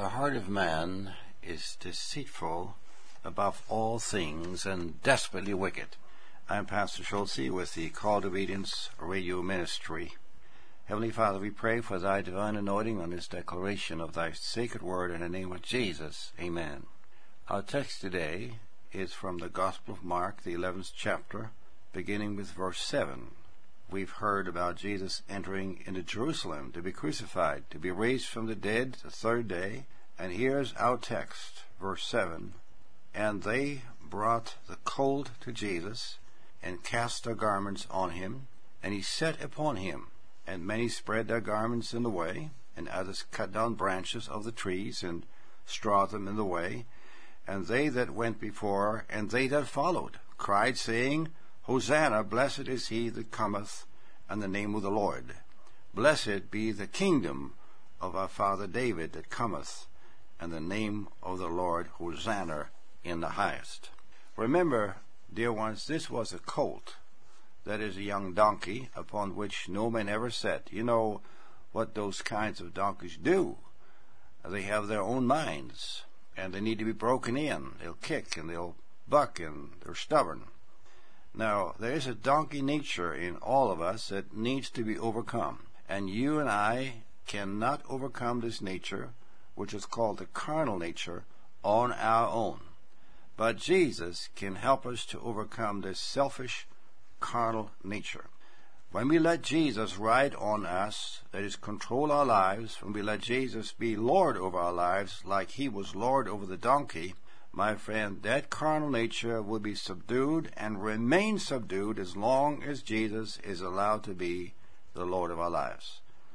The heart of man is deceitful above all things and desperately wicked. I'm Pastor Schultze with the Call to Obedience Radio Ministry. Heavenly Father, we pray for Thy divine anointing on this declaration of Thy sacred word in the name of Jesus. Amen. Our text today is from the Gospel of Mark, the 11th chapter, beginning with verse 7. We've heard about Jesus entering into Jerusalem to be crucified, to be raised from the dead the third day. And here's our text, verse 7. And they brought the colt to Jesus, and cast their garments on him, and he sat upon him. And many spread their garments in the way, and others cut down branches of the trees, and strawed them in the way. And they that went before, and they that followed, cried, saying, Hosanna, blessed is he that cometh in the name of the Lord. Blessed be the kingdom of our father David that cometh in the name of the Lord. Hosanna in the highest. Remember, dear ones, this was a colt, that is a young donkey, upon which no man ever sat. You know what those kinds of donkeys do. They have their own minds, and they need to be broken in. They'll kick, and they'll buck, and they're stubborn. Now, there is a donkey nature in all of us that needs to be overcome. And you and I cannot overcome this nature, which is called the carnal nature, on our own. But Jesus can help us to overcome this selfish, carnal nature. When we let Jesus ride on us, that is, control our lives, when we let Jesus be Lord over our lives, like he was Lord over the donkey, my friend, that carnal nature will be subdued and remain subdued as long as Jesus is allowed to be the Lord of our lives.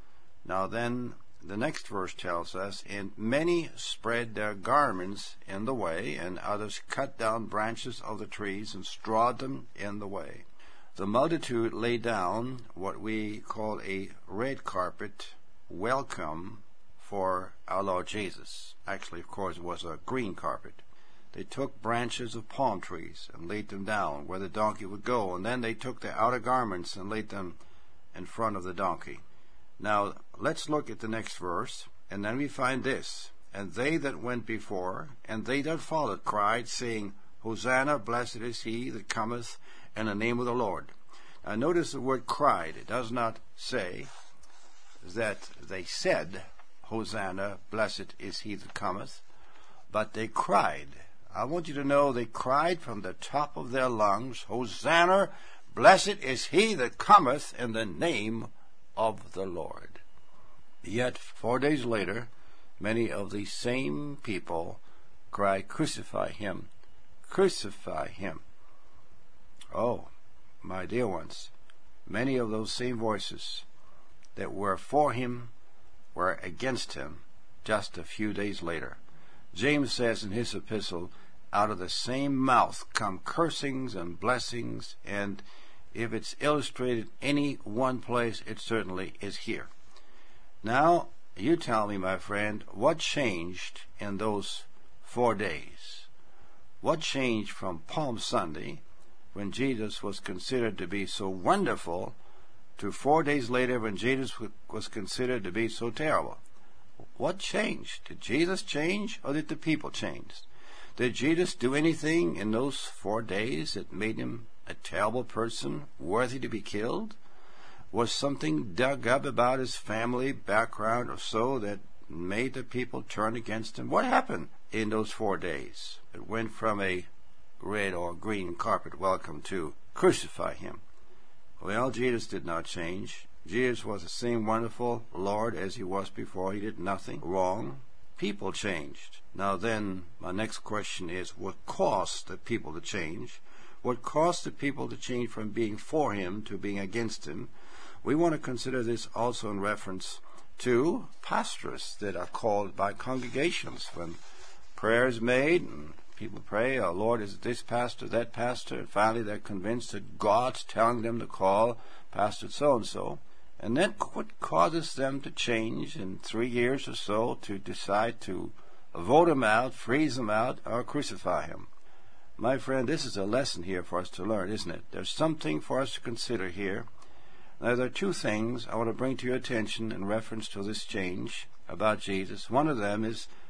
Now then, the next verse tells us, And many spread their garments in the way, and others cut down branches of the trees and strawed them in the way. The multitude laid down what we call a red carpet welcome for our Lord Jesus. Actually, of course, it was a green carpet. They took branches of palm trees and laid them down where the donkey would go, and then they took their outer garments and laid them in front of the donkey. Now, let's look at the next verse, and then we find this. And they that went before, and they that followed, cried, saying, Hosanna, blessed is he that cometh in the name of the Lord. Now, notice the word cried. It does not say that they said, Hosanna, blessed is he that cometh, but they cried. I want you to know they cried from the top of their lungs, Hosanna, blessed is he that cometh in the name of the Lord. Yet 4 days later, many of the same people cry, Crucify him, crucify him. Oh, my dear ones, many of those same voices that were for him were against him just a few days later. James says in his epistle, out of the same mouth come cursings and blessings, and if it's illustrated any one place, it certainly is here. Now, you tell me, my friend, what changed in those 4 days? What changed from Palm Sunday, when Jesus was considered to be so wonderful, to 4 days later when Jesus was considered to be so terrible? What changed? Did Jesus change, or did the people change? Did Jesus do anything in those 4 days that made him a terrible person, worthy to be killed? Was something dug up about his family background or so that made the people turn against him? What happened in those 4 days? It went from a red or green carpet welcome to crucify him. Well, Jesus did not change. Jesus was the same wonderful Lord as he was before. He did nothing wrong. People changed. Now then, my next question is, what caused the people to change? What caused the people to change from being for him to being against him? We want to consider this also in reference to pastors that are called by congregations. When prayer is made and people pray, oh, Lord, is it this pastor, that pastor? And finally they're convinced that God's telling them to call Pastor so-and-so. And then what causes them to change in 3 years or so to decide to vote him out, freeze him out, or crucify him? My friend, this is a lesson here for us to learn, isn't it? There's something for us to consider here. Now, there are two things I want to bring to your attention in reference to this change about Jesus. One of them is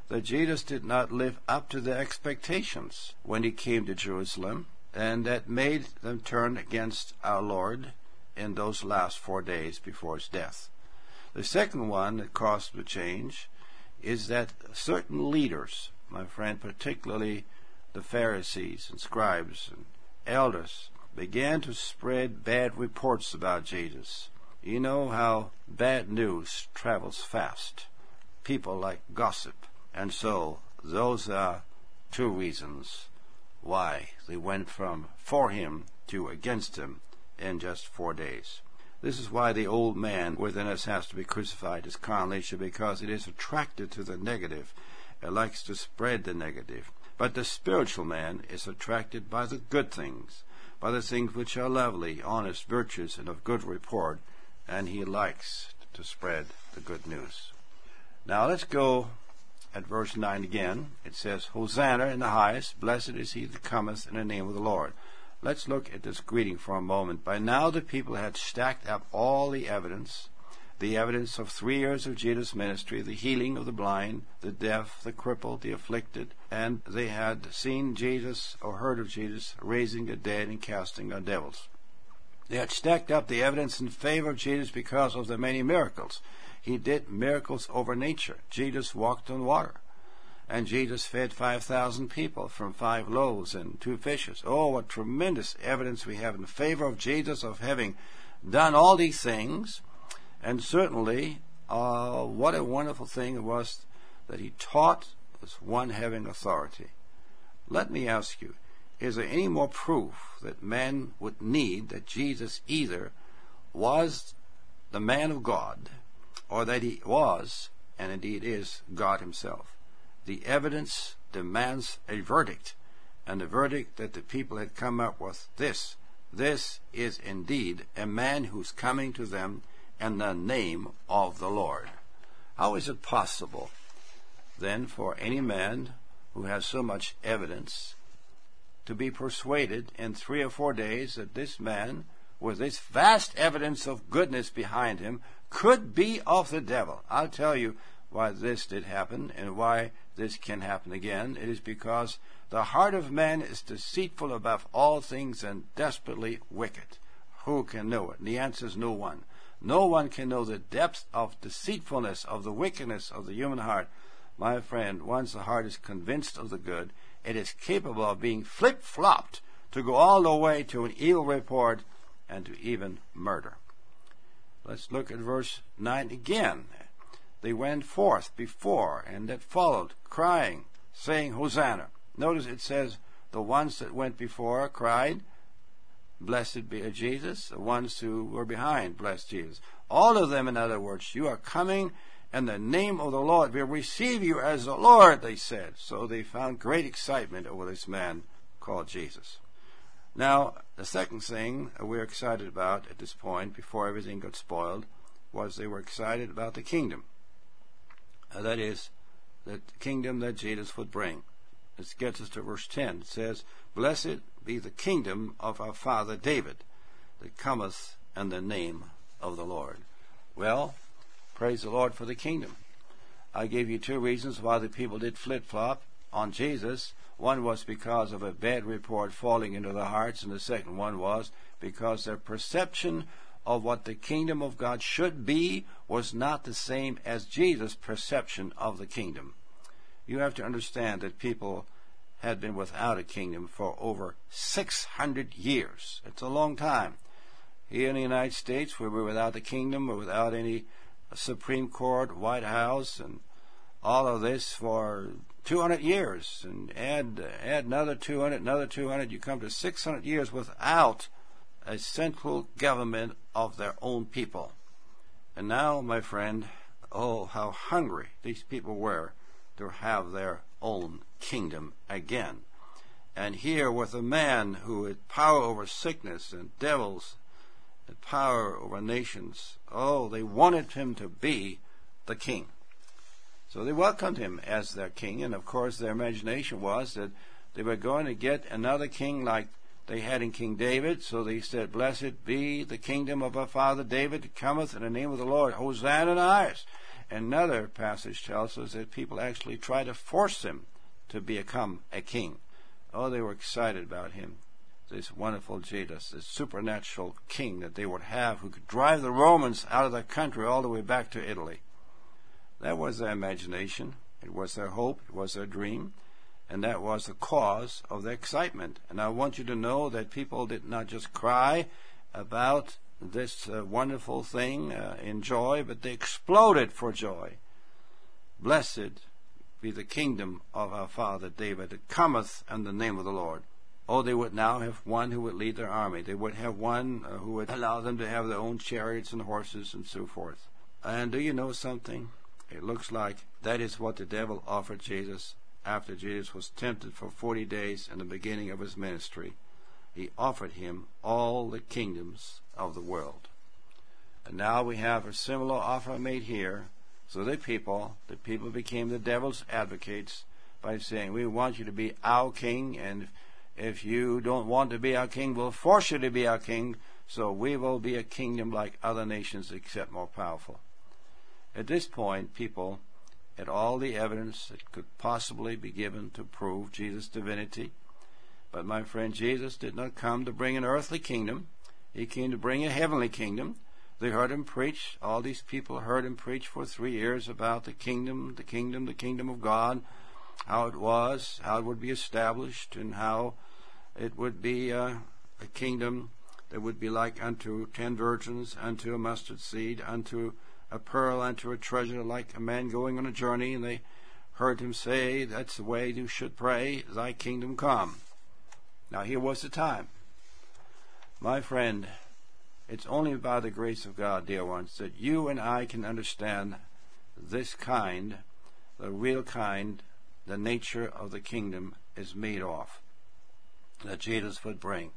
that Jesus did not live up to their expectations when he came to Jerusalem, and that made them turn against our Lord in those last 4 days before his death. The second one that caused the change is that certain leaders, my friend, particularly the Pharisees and scribes and elders, began to spread bad reports about Jesus. You know how bad news travels fast. People like gossip. And so those are two reasons why they went from for him to against him in just 4 days. This is why the old man within us has to be crucified, his carnal nature, because it is attracted to the negative. It likes to spread the negative. But the spiritual man is attracted by the good things, by the things which are lovely, honest, virtuous, and of good report, and he likes to spread the good news. Now let's go at verse 9 again. It says, Hosanna in the highest, blessed is he that cometh in the name of the Lord. Let's look at this greeting for a moment. By now the people had stacked up all the evidence of 3 years of Jesus' ministry, the healing of the blind, the deaf, the crippled, the afflicted, and they had seen Jesus or heard of Jesus raising the dead and casting out devils. They had stacked up the evidence in favor of Jesus because of the many miracles. He did miracles over nature. Jesus walked on water. And Jesus fed 5,000 people from 5 loaves and 2 fishes. Oh, what tremendous evidence we have in favor of Jesus of having done all these things. And certainly, what a wonderful thing it was that he taught as one having authority. Let me ask you, is there any more proof that man would need that Jesus either was the man of God, or that he was, and indeed is, God himself? The evidence demands a verdict, and the verdict that the people had come up with this is indeed a man who's coming to them in the name of the Lord. How is it possible, then, for any man who has so much evidence to be persuaded in 3 or 4 days that this man, with this vast evidence of goodness behind him, could be of the devil? I'll tell you why this did happen and why this can happen again. It is because the heart of man is deceitful above all things and desperately wicked. Who can know it? And the answer is no one. No one can know the depth of deceitfulness, of the wickedness of the human heart. My friend, once the heart is convinced of the good, it is capable of being flip-flopped to go all the way to an evil report and to even murder. Let's look at verse 9 again. They went forth before and that followed, crying, saying, Hosanna. Notice it says the ones that went before cried, Blessed be Jesus. The ones who were behind, blessed Jesus. All of them, in other words, you are coming in the name of the Lord. We receive you as the Lord, they said. So they found great excitement over this man called Jesus. Now, the second thing we're excited about at this point, before everything got spoiled, was they were excited about the kingdom. That is, the kingdom that Jesus would bring. This gets us to verse 10. It says, Blessed be the kingdom of our father David, that cometh in the name of the Lord. Well, praise the Lord for the kingdom. I gave you 2 reasons why the people did flip-flop on Jesus. One was because of a bad report falling into their hearts, and the second one was because their perception of what the kingdom of God should be was not the same as Jesus' perception of the kingdom. You have to understand that people had been without a kingdom for over 600 years. It's a long time. Here in the United States, we were without a kingdom, or without any Supreme Court, White House, and all of this for 200 years. And add another 200, you come to 600 years without a central government of their own people. And now, my friend, oh, how hungry these people were to have their own kingdom again. And here with a man who had power over sickness and devils and power over nations, oh, they wanted him to be the king. So they welcomed him as their king, and of course their imagination was that they were going to get another king like they had in King David. So they said, Blessed be the kingdom of our father David that cometh in the name of the Lord. Hosanna in the highest. another passage tells us that people actually try to force him to become a king. Oh, they were excited about him. This wonderful Jesus, this supernatural king that they would have, who could drive the Romans out of the country all the way back to Italy. That was their imagination. It was their hope. It was their dream. And that was the cause of their excitement. And I want you to know that people did not just cry about this wonderful thing in joy, but they exploded for joy. Blessed be the kingdom of our father David, that cometh in the name of the Lord. Oh, they would now have one who would lead their army. They would have one who would allow them to have their own chariots and horses and so forth. And do you know something? It looks like that is what the devil offered Jesus after Jesus was tempted for 40 days in the beginning of his ministry. He offered him all the kingdoms of the world. And now we have a similar offer made here. So the people became the devil's advocates by saying, we want you to be our king, and if you don't want to be our king, we'll force you to be our king, so we will be a kingdom like other nations except more powerful. At this point, people had all the evidence that could possibly be given to prove Jesus' divinity. But my friend, Jesus did not come to bring an earthly kingdom. He came to bring a heavenly kingdom. They heard him preach. All these people heard him preach for 3 years about the kingdom of God, how it was, how it would be established, and how it would be a kingdom that would be like unto 10 virgins, unto a mustard seed, unto a pearl, unto a treasure, like a man going on a journey. And they heard him say, that's the way you should pray, thy kingdom come. Now here was the time. My friend, it's only by the grace of God, dear ones, that you and I can understand this kind, the real kind, the nature of the kingdom is made of, that Jesus would bring.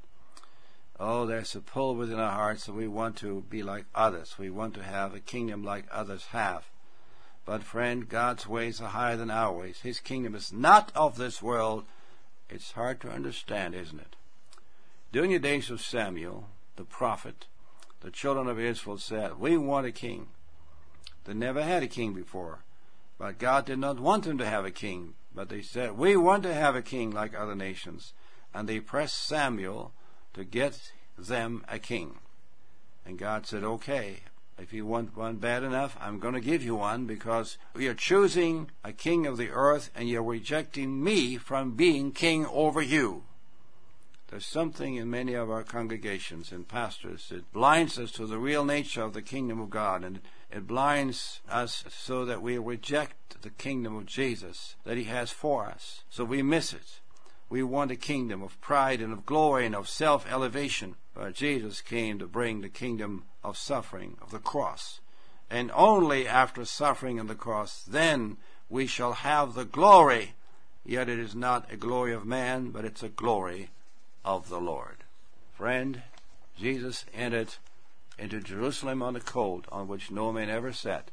Oh, there's a pull within our hearts that we want to be like others. We want to have a kingdom like others have. But friend, God's ways are higher than our ways. His kingdom is not of this world. It's hard to understand, isn't it? During the days of Samuel, the prophet, the children of Israel said, we want a king. They never had a king before. But God did not want them to have a king. But they said, we want to have a king like other nations. And they pressed Samuel to get them a king. And God said, okay, if you want one bad enough, I'm going to give you one, because you're choosing a king of the earth and you're rejecting me from being king over you. There's something in many of our congregations and pastors that blinds us to the real nature of the kingdom of God, and it blinds us so that we reject the kingdom of Jesus that he has for us. So we miss it. We want a kingdom of pride and of glory and of self-elevation. But Jesus came to bring the kingdom of suffering, of the cross. And only after suffering on the cross, then we shall have the glory. Yet it is not a glory of man, but it's a glory of the Lord. Friend, Jesus entered into Jerusalem on a colt on which no man ever sat.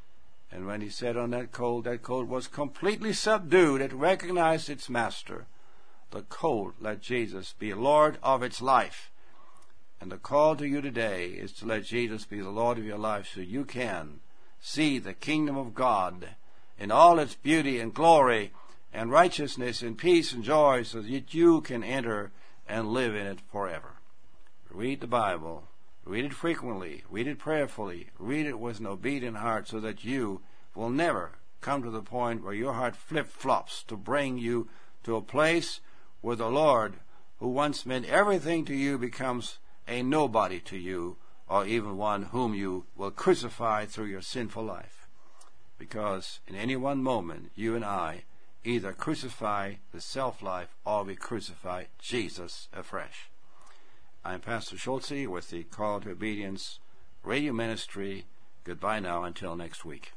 And when he sat on that colt was completely subdued. It recognized its master. The colt let Jesus be Lord of its life. And the call to you today is to let Jesus be the Lord of your life, so you can see the kingdom of God in all its beauty and glory and righteousness and peace and joy, so that you can enter and live in it forever. Read the Bible. Read it frequently. Read it prayerfully. Read it with an obedient heart, so that you will never come to the point where your heart flip-flops to bring you to a place where the Lord, who once meant everything to you, becomes a nobody to you, or even one whom you will crucify through your sinful life. Because in any one moment, you and I either crucify the self-life or we crucify Jesus afresh. I'm Pastor Schulze with the Call to Obedience Radio Ministry. Goodbye now until next week.